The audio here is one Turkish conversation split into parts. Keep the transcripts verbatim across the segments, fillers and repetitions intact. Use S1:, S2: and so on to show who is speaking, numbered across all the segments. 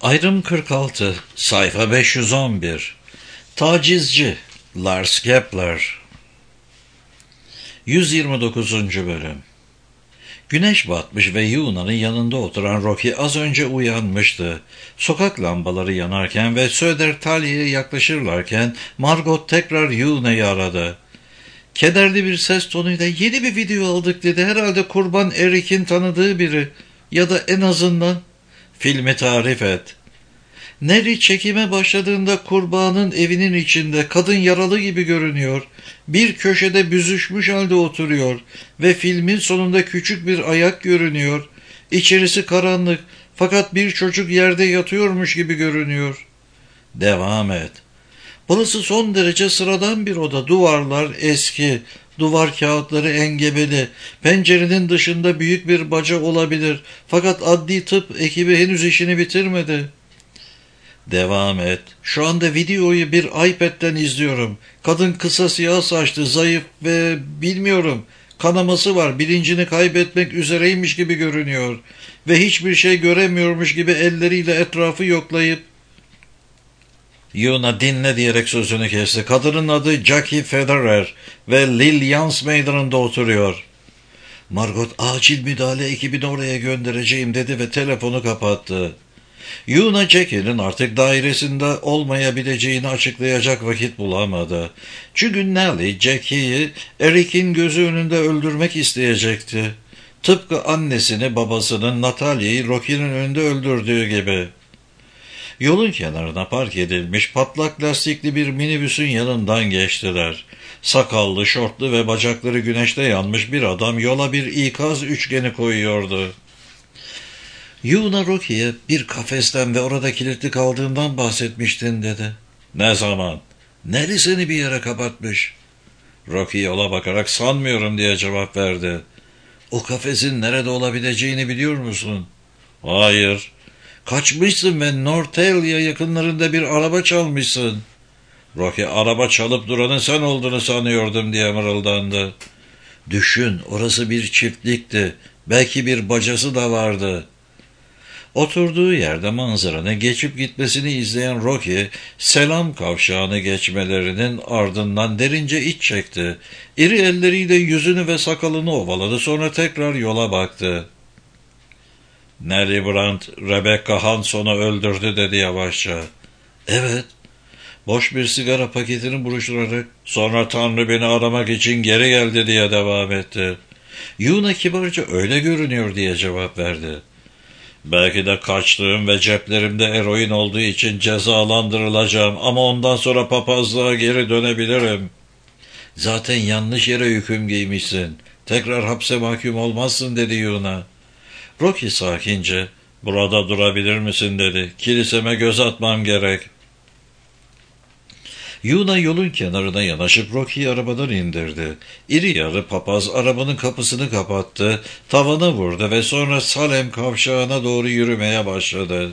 S1: Ayrım kırk altı, sayfa beş yüz on bir. Tacizci, Lars Kepler. yüz yirmi dokuzuncu bölüm. Güneş batmış ve Yuna'nın yanında oturan Rocky az önce uyanmıştı. Sokak lambaları yanarken ve Södertalya'ya yaklaşırlarken Margot tekrar Yuna'yı aradı. Kederli bir ses tonuyla "Yeni bir video aldık" dedi. "Herhalde kurban Eric'in tanıdığı biri. Ya da en azından filmi tarif et." Neri çekime başladığında kurbanın evinin içinde, kadın yaralı gibi görünüyor. Bir köşede büzüşmüş halde oturuyor ve filmin sonunda küçük bir ayak görünüyor. İçerisi karanlık fakat bir çocuk yerde yatıyormuş gibi görünüyor. Devam et. Burası son derece sıradan bir oda. Duvarlar eski, duvar kağıtları engebeli. Pencerenin dışında büyük bir baca olabilir. Fakat adli tıp ekibi henüz işini bitirmedi. Devam et. Şu anda videoyu bir iPad'den izliyorum. Kadın kısa siyah saçlı, zayıf ve bilmiyorum, kanaması var. Bilincini kaybetmek üzereymiş gibi görünüyor. Ve hiçbir şey göremiyormuş gibi elleriyle etrafı yoklayıp... Yuna dinle diyerek sözünü kesti. Kadının adı Jackie Federer ve Lil Jans meydanında oturuyor. Margot acil müdahale ekibini oraya göndereceğim dedi ve telefonu kapattı. Yuna Jackie'nin artık dairesinde olmayabileceğini açıklayacak vakit bulamadı. Çünkü Nellie Jackie'yi Eric'in gözü önünde öldürmek isteyecekti. Tıpkı annesini babasının Natalya'yı Rocky'nin önünde öldürdüğü gibi. Yolun kenarına park edilmiş patlak lastikli bir minibüsün yanından geçtiler. Sakallı, şortlu ve bacakları güneşte yanmış bir adam yola bir ikaz üçgeni koyuyordu. Yuna Rocky'ye bir kafesten ve orada kilitli kaldığından bahsetmiştin dedi. Ne zaman? Nelly seni bir yere kapatmış. Rocky yola bakarak sanmıyorum diye cevap verdi. O kafesin nerede olabileceğini biliyor musun? Hayır. Kaçmışsın ve Northalia yakınlarında bir araba çalmışsın. Rocky araba çalıp duranın sen olduğunu sanıyordum diye mırıldandı. Düşün, orası bir çiftlikti. Belki bir bacası da vardı. Oturduğu yerde manzaranın geçip gitmesini izleyen Rocky, selam kavşağını geçmelerinin ardından derince iç çekti. İri elleriyle yüzünü ve sakalını ovaladı, sonra tekrar yola baktı. Nellie Brandt, Rebecca Hanson'u öldürdü dedi yavaşça. Evet. Boş bir sigara paketini buruşturarak, sonra Tanrı beni aramak için geri geldi diye devam etti. Yuna kibarca öyle görünüyor diye cevap verdi. Belki de kaçtığım ve ceplerimde eroin olduğu için cezalandırılacağım ama ondan sonra papazlığa geri dönebilirim. Zaten yanlış yere hüküm giymişsin. Tekrar hapse mahkum olmazsın dedi Yuna. Rocky sakince, burada durabilir misin dedi. Kiliseme göz atmam gerek. Yuna yolun kenarına yanaşıp Rocky'yi arabadan indirdi. İri yarı papaz arabanın kapısını kapattı, tavana vurdu ve sonra Salem kavşağına doğru yürümeye başladı.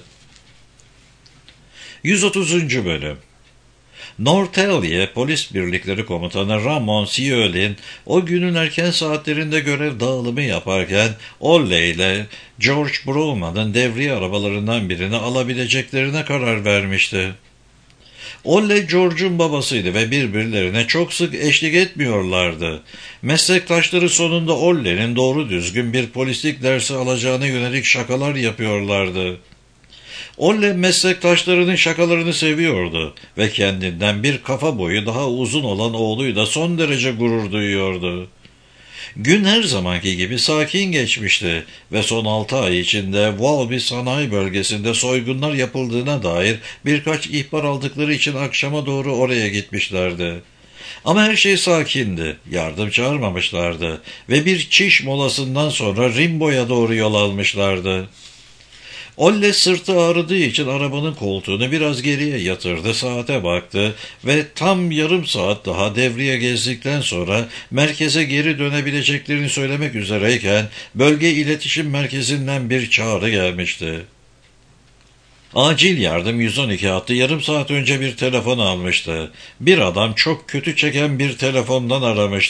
S1: yüz otuzuncu bölüm. Northalia Polis Birlikleri Komutanı Ramon Ciolin o günün erken saatlerinde görev dağılımı yaparken Olle ile George Browman'ın devriye arabalarından birini alabileceklerine karar vermişti. Olle George'un babasıydı ve birbirlerine çok sık eşlik etmiyorlardı. Meslektaşları sonunda Olle'nin doğru düzgün bir polislik dersi alacağına yönelik şakalar yapıyorlardı. Olle meslektaşlarının şakalarını seviyordu ve kendinden bir kafa boyu daha uzun olan oğluyla son derece gurur duyuyordu. Gün her zamanki gibi sakin geçmişti ve son altı ay içinde Walby sanayi bölgesinde soygunlar yapıldığına dair birkaç ihbar aldıkları için akşama doğru oraya gitmişlerdi. Ama her şey sakindi, yardım çağırmamışlardı ve bir çiş molasından sonra Rimbo'ya doğru yol almışlardı. Olle sırtı ağrıdığı için arabanın koltuğunu biraz geriye yatırdı, saate baktı ve tam yarım saat daha devriye gezdikten sonra merkeze geri dönebileceklerini söylemek üzereyken bölge iletişim merkezinden bir çağrı gelmişti. Acil yardım yüz on iki hattı yarım saat önce bir telefon almıştı. Bir adam çok kötü çeken bir telefondan aramıştı.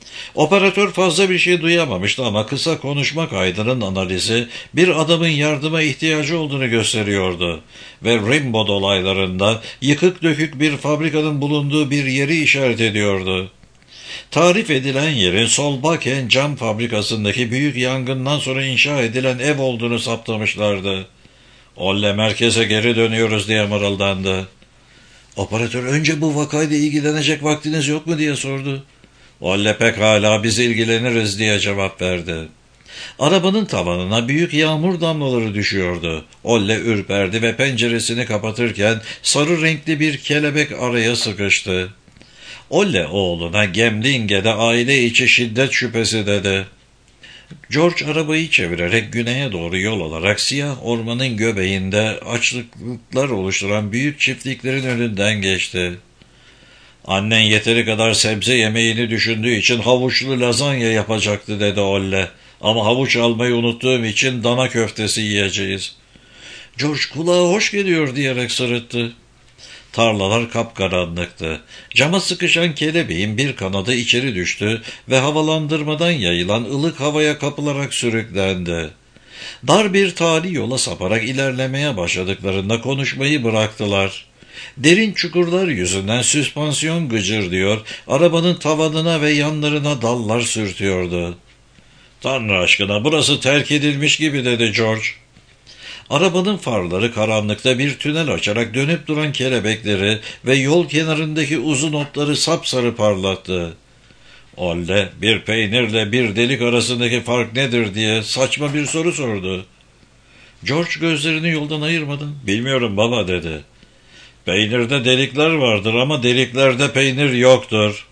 S1: Operatör fazla bir şey duyamamıştı ama kısa konuşma kaydının analizi bir adamın yardıma ihtiyacı olduğunu gösteriyordu ve Rimbaud olaylarında yıkık dökük bir fabrikanın bulunduğu bir yeri işaret ediyordu. Tarif edilen yerin Solbakken cam fabrikasındaki büyük yangından sonra inşa edilen ev olduğunu saptamışlardı. Olle merkeze geri dönüyoruz diye mırıldandı. Operatör önce bu vakayla ilgilenecek vaktiniz yok mu diye sordu. Olle pekala biz ilgileniriz diye cevap verdi. Arabanın tavanına büyük yağmur damlaları düşüyordu. Olle ürperdi ve penceresini kapatırken sarı renkli bir kelebek araya sıkıştı. Olle oğluna Gemlinge'de aile içi şiddet şüphesi dedi. George arabayı çevirerek güneye doğru yol alarak siyah ormanın göbeğinde açlıklar oluşturan büyük çiftliklerin önünden geçti. Annen yeteri kadar sebze yemeğini düşündüğü için havuçlu lazanya yapacaktı dedi Olle. Ama havuç almayı unuttuğum için dana köftesi yiyeceğiz. George kulağa hoş geliyor diyerek sırıttı. Tarlalar kapkaranlıktı. Cama sıkışan kelebeğin bir kanadı içeri düştü ve havalandırmadan yayılan ılık havaya kapılarak sürüklendi. Dar bir tali yola saparak ilerlemeye başladıklarında konuşmayı bıraktılar. Derin çukurlar yüzünden süspansiyon gıcırdıyor, arabanın tavanına ve yanlarına dallar sürtüyordu. "Tanrı aşkına burası terk edilmiş gibi," dedi George. Arabanın farları karanlıkta bir tünel açarak dönüp duran kelebekleri ve yol kenarındaki uzun otları sapsarı parlattı. Olle bir peynirle bir delik arasındaki fark nedir diye saçma bir soru sordu. George gözlerini yoldan ayırmadan "Bilmiyorum baba," dedi. "Peynirde delikler vardır ama deliklerde peynir yoktur."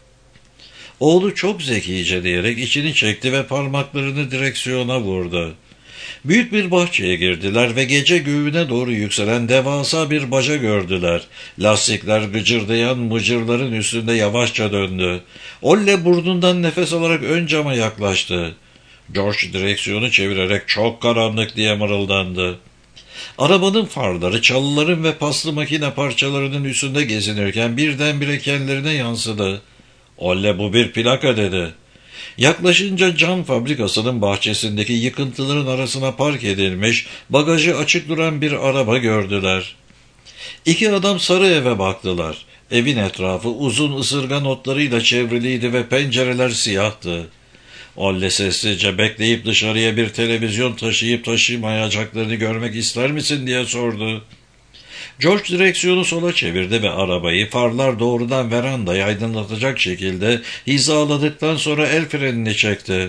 S1: Oğlu çok zekice diyerek içini çekti ve parmaklarını direksiyona vurdu. Büyük bir bahçeye girdiler ve gece göğüne doğru yükselen devasa bir baca gördüler. Lastikler gıcırdayan mıcırların üstünde yavaşça döndü. Olle burnundan nefes alarak ön cama yaklaştı. George direksiyonu çevirerek "Çok karanlık," diye mırıldandı. Arabanın farları çalıların ve paslı makine parçalarının üstünde gezinirken birdenbire kendilerine yansıdı. Olle "Bu bir plaka," dedi. Yaklaşınca cam fabrikasının bahçesindeki yıkıntıların arasına park edilmiş, bagajı açık duran bir araba gördüler. İki adam sarı eve baktılar. Evin etrafı uzun ısırgan otlarıyla çevriliydi ve pencereler siyahtı. Olle sessizce "Bekleyip dışarıya bir televizyon taşıyıp taşımayacaklarını görmek ister misin?" diye sordu. George direksiyonu sola çevirdi ve arabayı farlar doğrudan verandayı aydınlatacak şekilde hizaladıktan sonra el frenini çekti.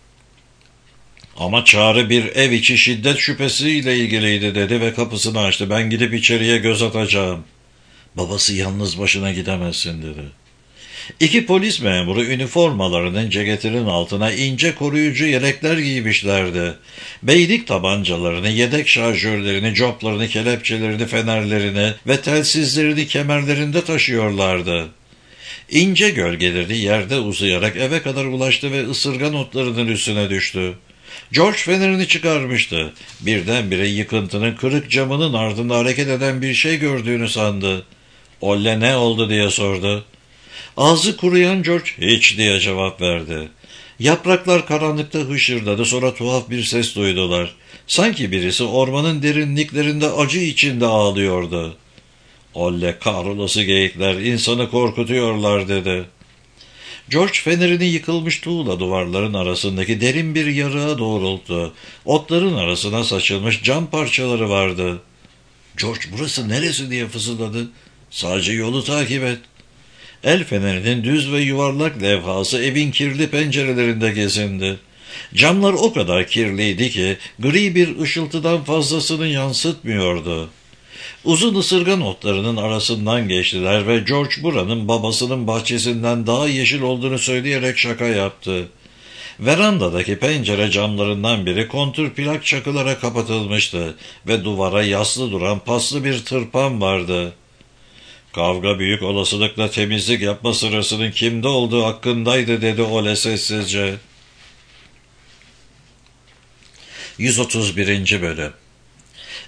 S1: "Ama çağrı bir ev içi şiddet şüphesiyle ilgiliydi," dedi ve kapısını açtı. "Ben gidip içeriye göz atacağım." "Babası yalnız başına gidemezsin," dedi. İki polis memuru üniformalarının ceketinin altına ince koruyucu yelekler giymişlerdi. Beylik tabancalarını, yedek şarjörlerini, coplarını, kelepçelerini, fenerlerini ve telsizlerini kemerlerinde taşıyorlardı. İnce gölgeleri yerde uzayarak eve kadar ulaştı ve ısırgan otlarının üstüne düştü. George fenerini çıkarmıştı. Birdenbire yıkıntının kırık camının ardında hareket eden bir şey gördüğünü sandı. "Olle ne oldu?" diye sordu. Ağzı kuruyan George "Hiç," diye cevap verdi. Yapraklar karanlıkta hışırdadı, sonra tuhaf bir ses duydular. Sanki birisi ormanın derinliklerinde acı içinde ağlıyordu. "Olle kahrolası geyikler, insanı korkutuyorlar," dedi. George fenerini yıkılmış tuğla duvarların arasındaki derin bir yarığa doğrulttu. Otların arasına saçılmış cam parçaları vardı. "George burası neresi?" diye fısıldadı. "Sadece yolu takip et." El fenerinin düz ve yuvarlak levhası evin kirli pencerelerinde gezindi. Camlar o kadar kirliydi ki gri bir ışıltıdan fazlasını yansıtmıyordu. Uzun ısırgan otlarının arasından geçtiler ve George buranın babasının bahçesinden daha yeşil olduğunu söyleyerek şaka yaptı. Verandadaki pencere camlarından biri kontür plak çakılara kapatılmıştı ve duvara yaslı duran paslı bir tırpan vardı. "Kavga büyük olasılıkla temizlik yapma sırasının kimde olduğu hakkındaydı," dedi Ole sessizce. yüz otuz birinci Bölüm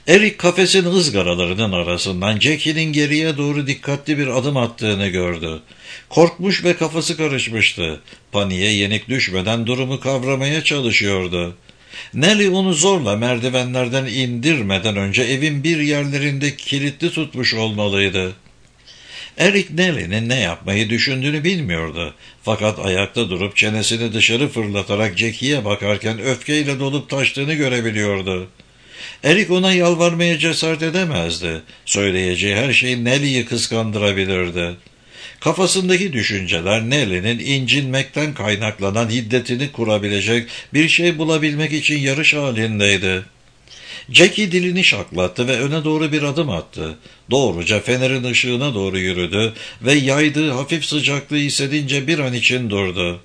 S1: Eric kafesin ızgaralarının arasından Jackie'nin geriye doğru dikkatli bir adım attığını gördü. Korkmuş ve kafası karışmıştı. Paniğe yenik düşmeden durumu kavramaya çalışıyordu. Nelly onu zorla merdivenlerden indirmeden önce evin bir yerlerinde kilitli tutmuş olmalıydı. Eric Nelly'nin ne yapmayı düşündüğünü bilmiyordu. Fakat ayakta durup çenesini dışarı fırlatarak Jackie'ye bakarken öfkeyle dolup taştığını görebiliyordu. Eric ona yalvarmaya cesaret edemezdi. Söyleyeceği her şey Nelly'yi kıskandırabilirdi. Kafasındaki düşünceler Nelly'nin incinmekten kaynaklanan hiddetini kurabilecek bir şey bulabilmek için yarış halindeydi. Jackie dilini şaklattı ve öne doğru bir adım attı. Doğruca fenerin ışığına doğru yürüdü ve yaydığı hafif sıcaklığı hissedince bir an için durdu.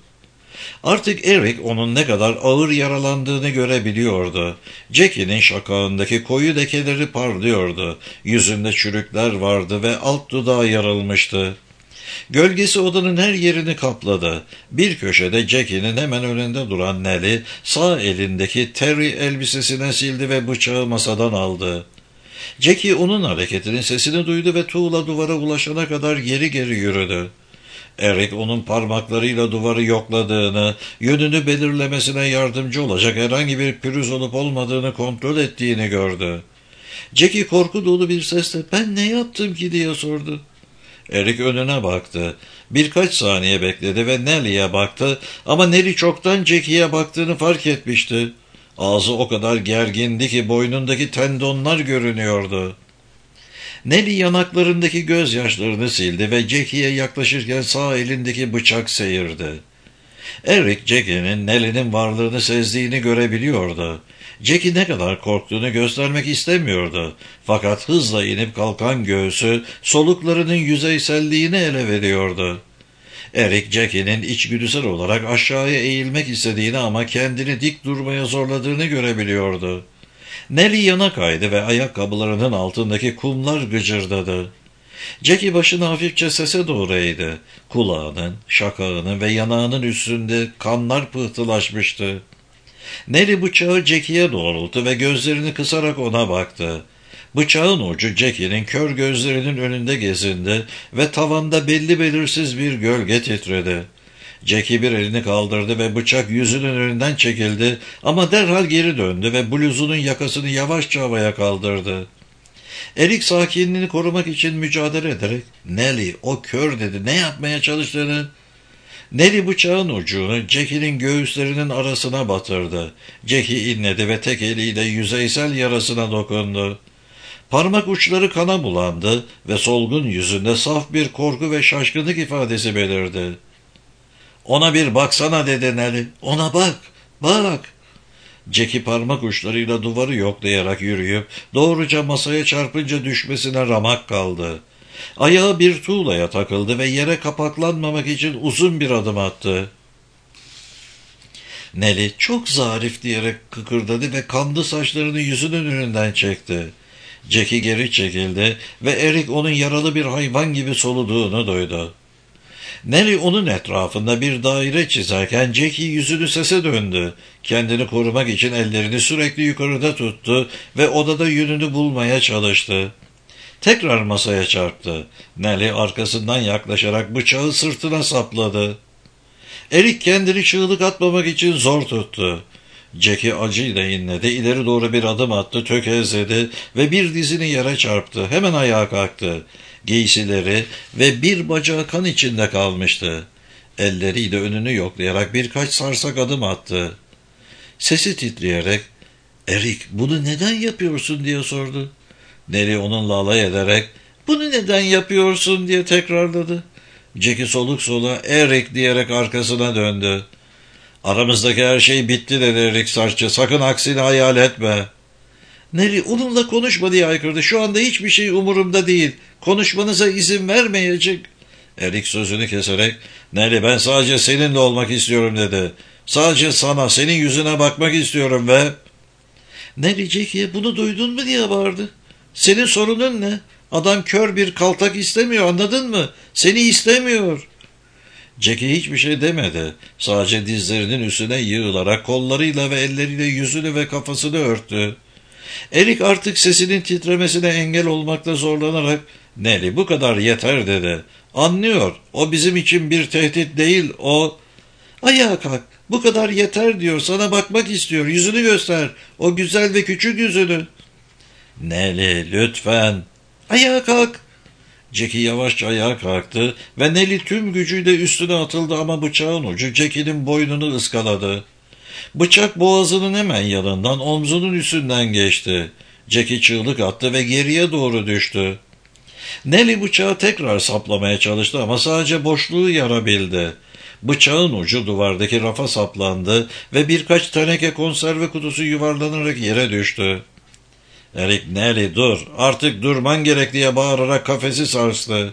S1: Artık Eric onun ne kadar ağır yaralandığını görebiliyordu. Jackie'nin şakağındaki koyu lekeleri parlıyordu. Yüzünde çürükler vardı ve alt dudağı yarılmıştı. Gölgesi odanın her yerini kapladı. Bir köşede Jackie'nin hemen önünde duran Nelly sağ elindeki terry elbisesine sildi ve bıçağı masadan aldı. Jackie onun hareketinin sesini duydu ve tuğla duvara ulaşana kadar geri geri yürüdü. Eric onun parmaklarıyla duvarı yokladığını, yönünü belirlemesine yardımcı olacak herhangi bir pürüz olup olmadığını kontrol ettiğini gördü. Jackie korku dolu bir sesle "Ben ne yaptım ki?" diye sordu. Eric önüne baktı. Birkaç saniye bekledi ve Nelly'ye baktı ama Nelly çoktan Jackie'ye baktığını fark etmişti. Ağzı o kadar gergindi ki boynundaki tendonlar görünüyordu. Nelly yanaklarındaki gözyaşlarını sildi ve Jackie'ye yaklaşırken sağ elindeki bıçak seyirdi. Eric, Jackie'nin Nelly'nin varlığını sezdiğini görebiliyordu. Jackie ne kadar korktuğunu göstermek istemiyordu. Fakat hızla inip kalkan göğsü soluklarının yüzeyselliğini ele veriyordu. Eric, Jackie'nin içgüdüsel olarak aşağıya eğilmek istediğini ama kendini dik durmaya zorladığını görebiliyordu. Nelly yana kaydı ve ayakkabılarının altındaki kumlar gıcırdadı. Jackie başını hafifçe sese doğru eğdi. Kulağının, şakağının ve yanağının üstünde kanlar pıhtılaşmıştı. Nelly bıçağı Jackie'ye doğrulttu ve gözlerini kısarak ona baktı. Bıçağın ucu Jackie'nin kör gözlerinin önünde gezindi ve tavanda belli belirsiz bir gölge titredi. Jackie bir elini kaldırdı ve bıçak yüzünün önünden çekildi ama derhal geri döndü ve bluzunun yakasını yavaşça havaya kaldırdı. Eric sakinliğini korumak için mücadele ederek "Nelly, o kör" dedi. "Ne yapmaya çalıştığını?" Nelly bıçağın ucunu Jackie'nin göğüslerinin arasına batırdı. Jackie inledi ve tek eliyle yüzeysel yarasına dokundu. Parmak uçları kana bulandı ve solgun yüzünde saf bir korku ve şaşkınlık ifadesi belirdi. "Ona bir baksana" dedi Nelly. "Ona bak, bak." Jackie parmak uçlarıyla duvarı yoklayarak yürüyüp doğruca masaya çarpınca düşmesine ramak kaldı. Ayağı bir tuğlaya takıldı ve yere kapaklanmamak için uzun bir adım attı. Nelly "Çok zarif" diyerek kıkırdadı ve kanlı saçlarını yüzünün önünden çekti. Jackie geri çekildi ve Eric onun yaralı bir hayvan gibi soluduğunu duydu. Nelly onun etrafında bir daire çizerken Jackie yüzünü sese döndü. Kendini korumak için ellerini sürekli yukarıda tuttu ve odada yönünü bulmaya çalıştı. Tekrar masaya çarptı. Nelly arkasından yaklaşarak bıçağı sırtına sapladı. Eric kendini çığlık atmamak için zor tuttu. Jackie acıyla inledi, ileri doğru bir adım attı, tökezledi ve bir dizini yere çarptı. Hemen ayağa kalktı. Giysileri ve bir bacağı kan içinde kalmıştı. Elleriyle önünü yoklayarak birkaç sarsak adım attı. Sesi titreyerek "Eric, bunu neden yapıyorsun?" diye sordu. Nelly onunla alay ederek "Bunu neden yapıyorsun?" diye tekrarladı. Jackie soluk soluğa "Eric" diyerek arkasına döndü. "Aramızdaki her şey bitti" dedi Eric sertçe. "Sakın aksini hayal etme." Nelly "Onunla konuşma" diye haykırdı. "Şu anda hiçbir şey umurumda değil. Konuşmanıza izin vermeyecek." Eric sözünü keserek "Nelly, ben sadece seninle olmak istiyorum" dedi. "Sadece sana, senin yüzüne bakmak istiyorum ve..." Nelly Jackie'ye "Bunu duydun mu?" diye bağırdı. "Senin sorunun ne? Adam kör bir kaltak istemiyor, anladın mı? Seni istemiyor." Jackie hiçbir şey demedi. Sadece dizlerinin üstüne yığılarak kollarıyla ve elleriyle yüzünü ve kafasını örttü. Erik artık sesinin titremesine engel olmakta zorlanarak "Nelly, bu kadar yeter" dedi. "Anlıyor. O bizim için bir tehdit değil, o..." "Ayağa kalk. Bu kadar yeter" diyor. "Sana bakmak istiyor. Yüzünü göster. O güzel ve küçük yüzünü." "Nelly, lütfen." "Ayağa kalk." Jackie yavaşça ayağa kalktı ve Nelly tüm gücüyle üstüne atıldı ama bıçağın ucu Jackie'nin boynunu ıskaladı. Bıçak boğazının hemen yanından omzunun üstünden geçti. Jackie çığlık attı ve geriye doğru düştü. Nelly bıçağı tekrar saplamaya çalıştı ama sadece boşluğu yarabildi. Bıçağın ucu duvardaki rafa saplandı ve birkaç teneke konserve kutusu yuvarlanarak yere düştü. Erik, "Nelly dur, artık durman gerek" diye bağırarak kafesi sarstı.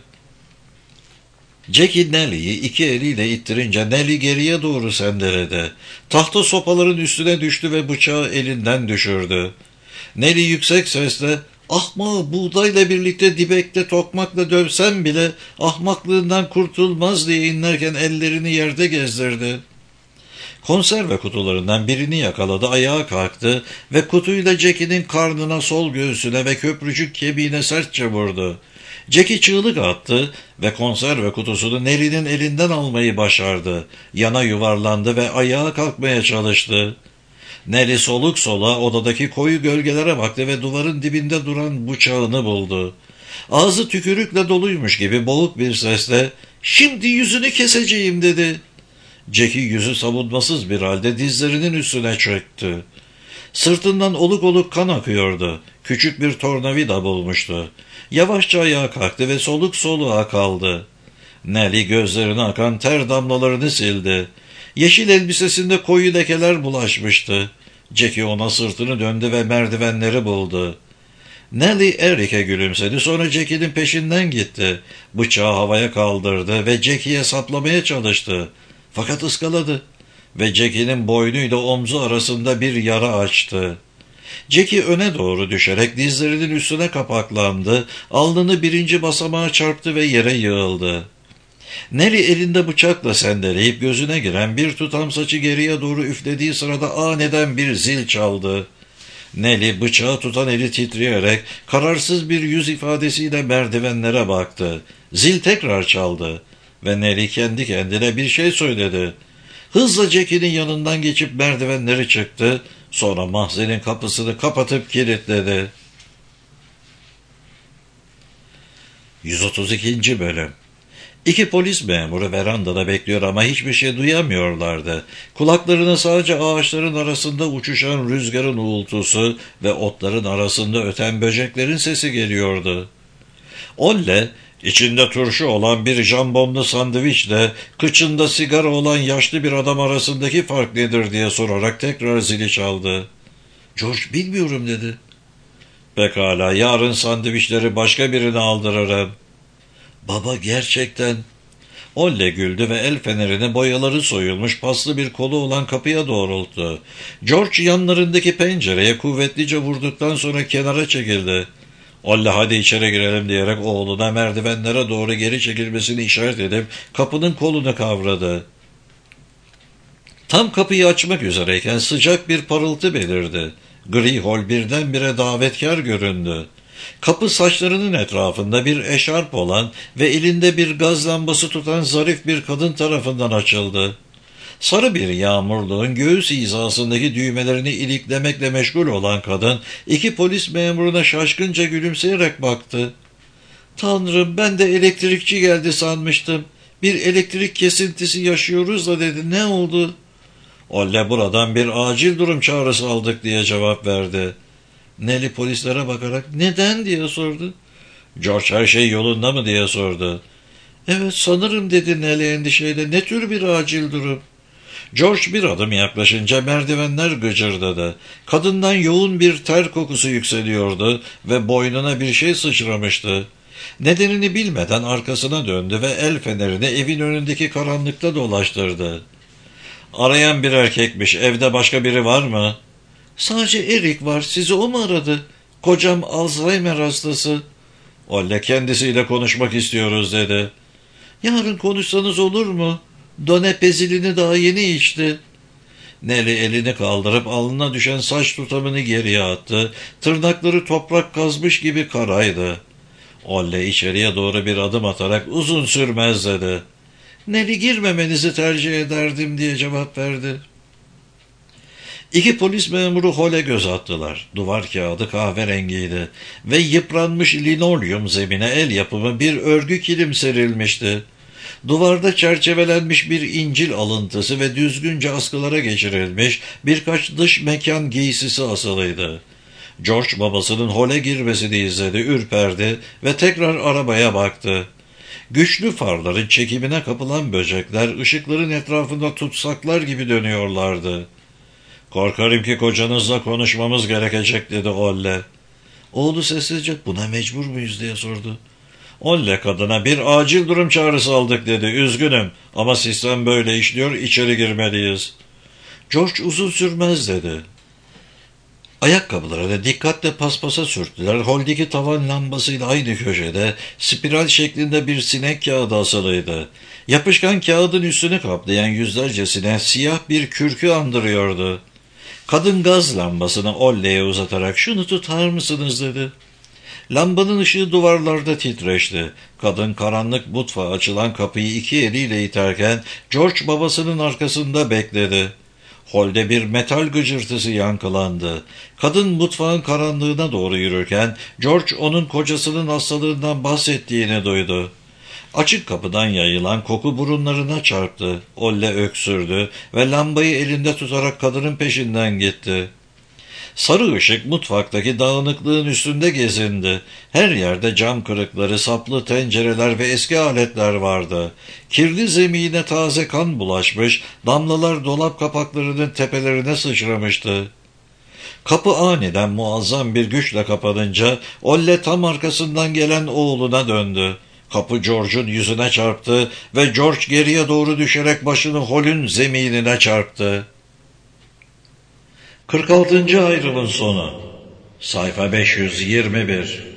S1: Jackie Nelly'yi iki eliyle ittirince Nelly geriye doğru sendeledi. Tahta sopaların üstüne düştü ve bıçağı elinden düşürdü. Nelly yüksek sesle "Ahmağı buğdayla birlikte dibekte tokmakla dövsem bile ahmaklığından kurtulmaz" diye inlerken ellerini yerde gezdirdi. Konserve kutularından birini yakaladı, ayağa kalktı ve kutuyla Jackie'nin karnına, sol göğsüne ve köprücük kemiğine sertçe vurdu. Jackie çığlık attı ve konserve kutusunu Nelly'nin elinden almayı başardı. Yana yuvarlandı ve ayağa kalkmaya çalıştı. Nelly soluk sola odadaki koyu gölgelere baktı ve duvarın dibinde duran bıçağını buldu. Ağzı tükürükle doluymuş gibi boğuk bir sesle "Şimdi yüzünü keseceğim" dedi. Jackie yüzü savunmasız bir halde dizlerinin üstüne çöktü. Sırtından oluk oluk kan akıyordu. Küçük bir tornavida bulmuştu. Yavaşça ayağa kalktı ve soluk soluğa kaldı. Nelly gözlerine akan ter damlalarını sildi. Yeşil elbisesinde koyu lekeler bulaşmıştı. Jackie ona sırtını döndü ve merdivenleri buldu. Nelly Eric'e gülümsedi, sonra Jackie'nin peşinden gitti. Bıçağı havaya kaldırdı ve Jackie'ye saplamaya çalıştı. Fakat ıskaladı ve Jackie'nin boynuyla omzu arasında bir yara açtı. Jackie öne doğru düşerek dizlerinin üstüne kapaklandı, alnını birinci basamağa çarptı ve yere yığıldı. Nelly elinde bıçakla sendeleyip gözüne giren bir tutam saçı geriye doğru üflediği sırada aniden bir zil çaldı. Nelly bıçağı tutan eli titreyerek kararsız bir yüz ifadesiyle merdivenlere baktı. Zil tekrar çaldı ve Nelly kendi kendine bir şey söyledi. Hızla Jackie'nin yanından geçip merdivenleri çıktı, sonra mahzenin kapısını kapatıp kilitledi. yüz otuz ikinci Bölüm. İki polis memuru verandada bekliyor ama hiçbir şey duyamıyorlardı. Kulaklarına sadece ağaçların arasında uçuşan rüzgarın uğultusu ve otların arasında öten böceklerin sesi geliyordu. Olle, içinde turşu olan bir jambonlu sandviçle kıçında sigara olan yaşlı bir adam arasındaki fark nedir diye sorarak tekrar zili çaldı. "George, bilmiyorum" dedi. "Pekala, yarın sandviçleri başka birine aldırırım." "Baba, gerçekten..." Olle güldü ve el fenerini boyaları soyulmuş paslı bir kolu olan kapıya doğrulttu. George yanlarındaki pencereye kuvvetlice vurduktan sonra kenara çekildi. Olle "Hadi içeri girelim" diyerek oğluna merdivenlere doğru geri çekilmesini işaret edip kapının kolunu kavradı. Tam kapıyı açmak üzereyken sıcak bir parıltı belirdi. Gri hol birdenbire davetkar göründü. Kapı saçlarının etrafında bir eşarp olan ve elinde bir gaz lambası tutan zarif bir kadın tarafından açıldı. Sarı bir yağmurluğun göğüs hizasındaki düğmelerini iliklemekle meşgul olan kadın iki polis memuruna şaşkınca gülümseyerek baktı. "Tanrım, ben de elektrikçi geldi sanmıştım. Bir elektrik kesintisi yaşıyoruz da" dedi. "Ne oldu?" "Olle buradan bir acil durum çağrısı aldık" diye cevap verdi. Nelly polislere bakarak "Neden?" diye sordu. "George, her şey yolunda mı?" diye sordu. "Evet, sanırım" dedi Nelly endişeyle. "Ne tür bir acil durum?" George bir adım yaklaşınca merdivenler gıcırdadı. Kadından yoğun bir ter kokusu yükseliyordu ve boynuna bir şey sıçramıştı. Nedenini bilmeden arkasına döndü ve el fenerini evin önündeki karanlıkta dolaştırdı. "Arayan bir erkekmiş. Evde başka biri var mı?" "Sadece Erik var. Sizi o mu aradı? Kocam Alzheimer hastası." "Olle, kendisiyle konuşmak istiyoruz" dedi. "Yarın konuşsanız olur mu? Donepezilini daha yeni içti." Nelly elini kaldırıp alnına düşen saç tutamını geriye attı. Tırnakları toprak kazmış gibi karaydı. Ollie içeriye doğru bir adım atarak uzun sürmez dedi. Nelly girmemenizi tercih ederdim diye cevap verdi. İki polis memuru hole göz attılar. Duvar kağıdı kahverengiydi ve yıpranmış linolyum zemine el yapımı bir örgü kilim serilmişti. Duvarda çerçevelenmiş bir İncil alıntısı ve düzgünce askılara geçirilmiş birkaç dış mekan giysisi asılıydı. George babasının hole girmesini izledi, ürperdi ve tekrar arabaya baktı. Güçlü farların çekimine kapılan böcekler ışıkların etrafında tutsaklar gibi dönüyorlardı. "Korkarım ki kocanızla konuşmamız gerekecek," dedi Ollie. Oğlu sessizce "Buna mecbur muyuz?" diye sordu. Ollie kadına "Bir acil durum çağrısı aldık," dedi. "Üzgünüm ama sistem böyle işliyor, içeri girmeliyiz." George uzun sürmez dedi. Ayakkabılarını dikkatle paspasa sürttüler. Holdeki tavan lambasıyla aynı köşede spiral şeklinde bir sinek kağıdı asılıydı. Yapışkan kağıdın üstünü kaplayan yüzlerce sinek siyah bir kürkü andırıyordu. Kadın gaz lambasını Ollie'ye uzatarak "Şunu tutar mısınız?" dedi. Lambanın ışığı duvarlarda titreşti. Kadın karanlık mutfağa açılan kapıyı iki eliyle iterken George babasının arkasında bekledi. Holde bir metal gıcırtısı yankılandı. Kadın mutfağın karanlığına doğru yürürken George onun kocasının hastalığından bahsettiğini duydu. Açık kapıdan yayılan koku burunlarına çarptı. Ollie öksürdü ve lambayı elinde tutarak kadının peşinden gitti. Sarı ışık mutfaktaki dağınıklığın üstünde gezindi. Her yerde cam kırıkları, saplı tencereler ve eski aletler vardı. Kirli zemine taze kan bulaşmış, damlalar dolap kapaklarının tepelerine sıçramıştı. Kapı aniden muazzam bir güçle kapanınca Ollie tam arkasından gelen oğluna döndü. Kapı George'un yüzüne çarptı ve George geriye doğru düşerek başını holün zeminine çarptı. kırk altıncı ayrımın sonu. Sayfa beş yüz yirmi bir.